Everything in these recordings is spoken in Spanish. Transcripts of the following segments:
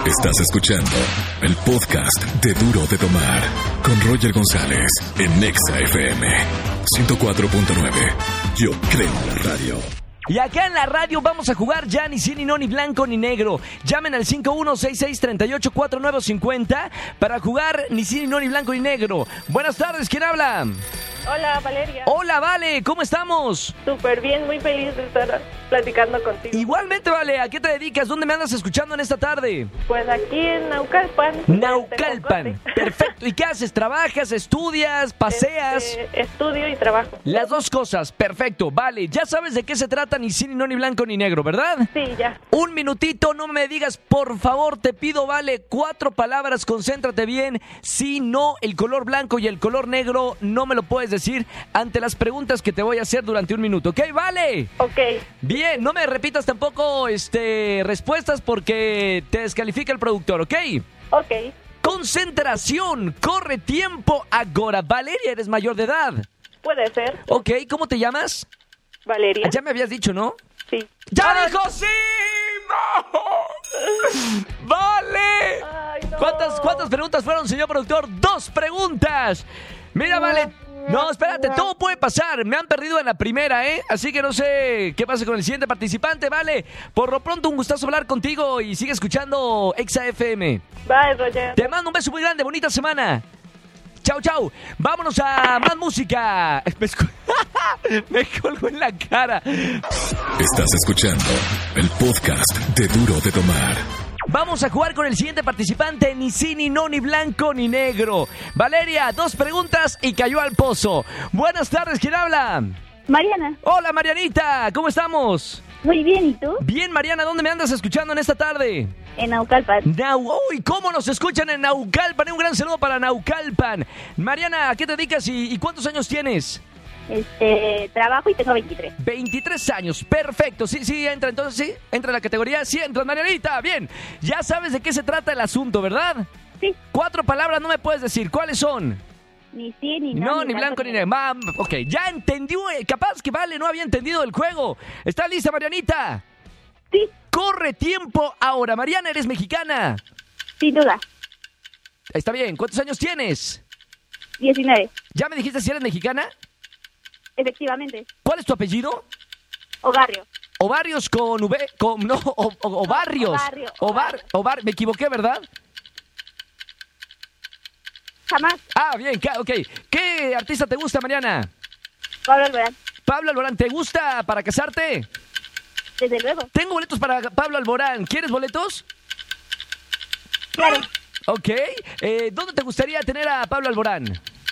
Estás escuchando el podcast de Duro de Tomar con Roger González en Nexa FM 104.9. Yo creo en la radio. Y acá en la radio vamos a jugar ya ni sí, ni no, ni blanco, ni negro. Llamen al 5166384950 para jugar ni sí, ni no, ni blanco, ni negro. Buenas tardes, ¿quién habla? Hola, Valeria. Hola, Vale, ¿cómo estamos? Súper bien, muy feliz de estar platicando contigo. Igualmente, Vale, ¿a qué te dedicas? ¿Dónde me andas escuchando en esta tarde? Pues aquí en Naucalpan. Naucalpan, perfecto. ¿Y qué haces? ¿Trabajas, estudias, paseas? Estudio y trabajo. Las dos cosas, perfecto. Vale, ya sabes de qué se trata ni sí, ni no, ni blanco, ni negro, ¿verdad? Sí, ya. Un minutito, no me digas, por favor, te pido, Vale, 4 palabras, concéntrate bien. Sí, no, el color blanco y el color negro no me lo puedes decir ante las preguntas que te voy a hacer durante un minuto, ¿ok? Vale. Ok. Bien, no me repitas tampoco respuestas porque te descalifica el productor, ¿ok? Ok. Concentración, corre tiempo ahora. Valeria, eres mayor de edad. Puede ser. Ok, ¿cómo te llamas? Valeria. Ya me habías dicho, ¿no? Sí. ¡Ya dijo sí! ¡No! ¡Vale! Ay, no. ¿Cuántas preguntas fueron, señor productor? 2 preguntas. Mira, Vale. No, espérate, todo puede pasar. Me han perdido en la primera, ¿eh? Así que no sé qué pasa con el siguiente participante, Vale. Por lo pronto, un gustazo hablar contigo y sigue escuchando Exa FM. Bye, Roger. Te mando un beso muy grande, bonita semana. Chau, chau. Vámonos a más música. Me colgo en la cara. Estás escuchando el podcast de Duro de Tomar. Vamos a jugar con el siguiente participante, ni sí, ni no, ni blanco, ni negro. Valeria, 2 preguntas y cayó al pozo. Buenas tardes, ¿quién habla? Mariana. Hola, Marianita, ¿cómo estamos? Muy bien, ¿y tú? Bien, Mariana, ¿dónde me andas escuchando en esta tarde? En Naucalpan. ¡Uy! ¿Cómo nos escuchan en Naucalpan? Un gran saludo para Naucalpan. Mariana, ¿a qué te dedicas y cuántos años tienes? Trabajo y tengo 23. 23 años, perfecto. Sí, entra entonces, sí. Entra en la categoría, sí, entra, Marianita. Bien, ya sabes de qué se trata el asunto, ¿verdad? Sí. 4 palabras no me puedes decir. ¿Cuáles son? Ni sí, ni no. No, ni blanco, ni negro. Ok, ya entendió. Capaz que Vale no había entendido el juego. ¿Estás lista, Marianita? Sí. Corre tiempo ahora. Mariana, ¿eres mexicana? Sin duda. Está bien. ¿Cuántos años tienes? 19. ¿Ya me dijiste si eres mexicana? Efectivamente. ¿Cuál es tu apellido? Obarrio. Ovarios con V, no, ovarios. Me equivoqué, ¿verdad? Jamás. Ah, bien, ok. ¿Qué artista te gusta, Mariana? Pablo Alborán. Pablo Alborán, ¿te gusta para casarte? Desde luego. Tengo boletos para Pablo Alborán. ¿Quieres boletos? Claro. Ok. ¿Dónde te gustaría tener a Pablo Alborán?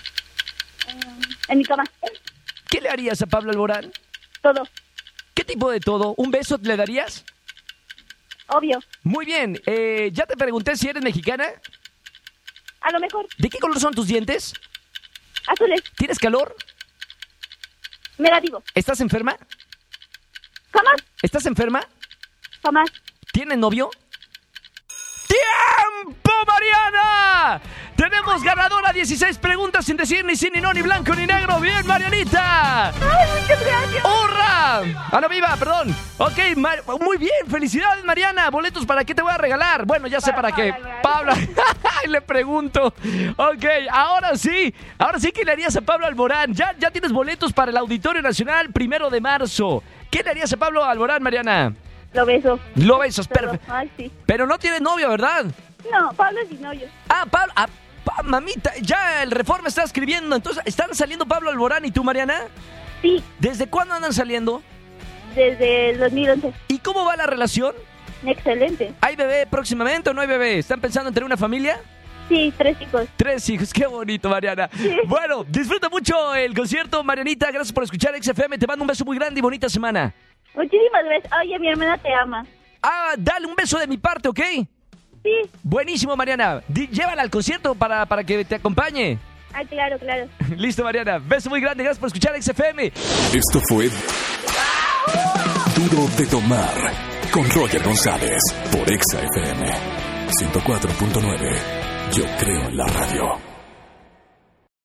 En mi cama. ¿Qué le harías a Pablo Alborán? Todo. ¿Qué tipo de todo? ¿Un beso le darías? Obvio. Muy bien. Ya te pregunté si eres mexicana. A lo mejor. ¿De qué color son tus dientes? Azules. ¿Tienes calor? Negativo. ¿Estás enferma? Jamás. ¿Estás enferma? Jamás. ¿Tienes novio? ¡Tiempo, Mariana! Tenemos ganadora, 16 preguntas sin decir ni sí, ni no, ni blanco, ni negro. ¡Bien, Marianita! ¡Ay, muchas gracias! ¡Hurra! ¡Ah, no, viva! Perdón. Ok, muy bien. Felicidades, Mariana. ¿Boletos para qué te voy a regalar? Bueno, ya sé para qué. Pablo. Le pregunto. Ok, ahora sí que le harías a Pablo Alborán. Ya tienes boletos para el Auditorio Nacional 1 de marzo. ¿Qué le harías a Pablo Alborán, Mariana? Lo beso. Lo besas, perfecto. Ay, sí. Pero no tienes novio, ¿verdad? No, Pablo es mi novio. Ah, Pablo. Mamita, ya el Reforma está escribiendo. Entonces, ¿están saliendo Pablo Alborán y tú, Mariana? Sí. ¿Desde cuándo andan saliendo? Desde el 2011. ¿Y cómo va la relación? Excelente. ¿Hay bebé próximamente o no hay bebé? ¿Están pensando en tener una familia? Sí, 3 hijos. 3 hijos, qué bonito, Mariana. Sí. Bueno, disfruta mucho el concierto, Marianita. Gracias por escuchar XFM. Te mando un beso muy grande y bonita semana. Muchísimas gracias. Oye, mi hermana te ama. Ah, dale un beso de mi parte, ¿ok? Sí. Buenísimo, Mariana. Llévala al concierto para que te acompañe. Ah, claro. Listo, Mariana. Beso muy grande. Gracias por escuchar XFM. Esto fue Duro de Tomar con Roger González por Exa FM 104.9. Yo creo en la radio.